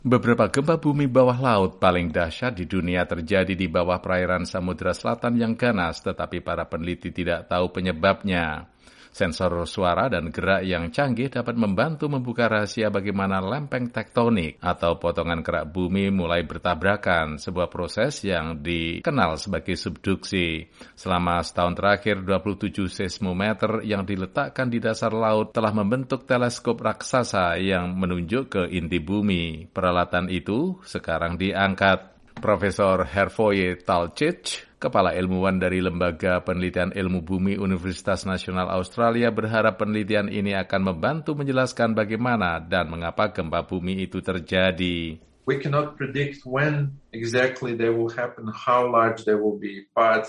Beberapa gempa bumi bawah laut paling dahsyat di dunia terjadi di bawah perairan Samudra Selatan yang ganas, tetapi para peneliti tidak tahu penyebabnya. Sensor suara dan gerak yang canggih dapat membantu membuka rahasia bagaimana lempeng tektonik atau potongan kerak bumi mulai bertabrakan, sebuah proses yang dikenal sebagai subduksi. Selama setahun terakhir, 27 seismometer yang diletakkan di dasar laut telah membentuk teleskop raksasa yang menunjuk ke inti bumi. Peralatan itu sekarang diangkat. Profesor Hervoje Talcich, kepala ilmuwan dari Lembaga Penelitian Ilmu Bumi Universitas Nasional Australia, berharap penelitian ini akan membantu menjelaskan bagaimana dan mengapa gempa bumi itu terjadi. We cannot predict when exactly they will happen, how large they will be, but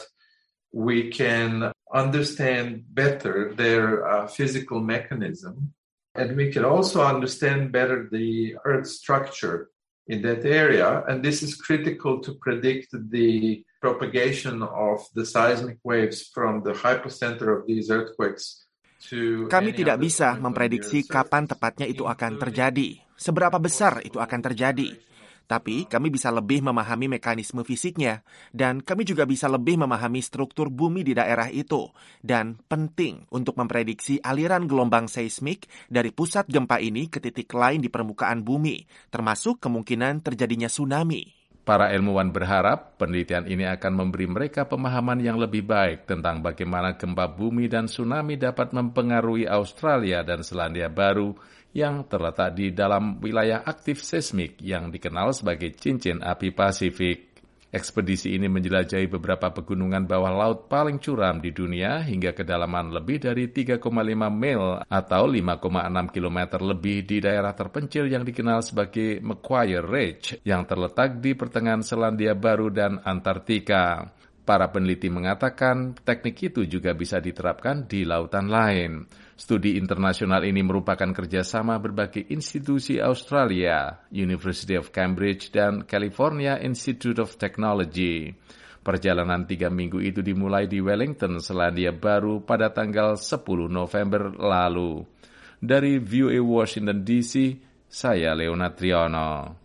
we can understand better their physical mechanism, and we can also understand better the Earth structure in that area, and this is critical to predict the propagation of the seismic waves from the hypocenter of these earthquakes to... Kami tidak bisa memprediksi kapan tepatnya itu akan terjadi, seberapa besar itu akan terjadi. Tapi kami bisa lebih memahami mekanisme fisiknya, dan kami juga bisa lebih memahami struktur bumi di daerah itu, dan penting untuk memprediksi aliran gelombang seismik dari pusat gempa ini ke titik lain di permukaan bumi, termasuk kemungkinan terjadinya tsunami. Para ilmuwan berharap penelitian ini akan memberi mereka pemahaman yang lebih baik tentang bagaimana gempa bumi dan tsunami dapat mempengaruhi Australia dan Selandia Baru yang terletak di dalam wilayah aktif seismik yang dikenal sebagai cincin api Pasifik. Ekspedisi ini menjelajahi beberapa pegunungan bawah laut paling curam di dunia hingga kedalaman lebih dari 3,5 mil atau 5,6 km lebih di daerah terpencil yang dikenal sebagai Macquarie Ridge yang terletak di pertengahan Selandia Baru dan Antartika. Para peneliti mengatakan teknik itu juga bisa diterapkan di lautan lain. Studi internasional ini merupakan kerjasama berbagai institusi Australia, University of Cambridge, dan California Institute of Technology. Perjalanan 3 minggu itu dimulai di Wellington, Selandia Baru pada tanggal 10 November lalu. Dari VOA Washington DC, saya Leonard Triono.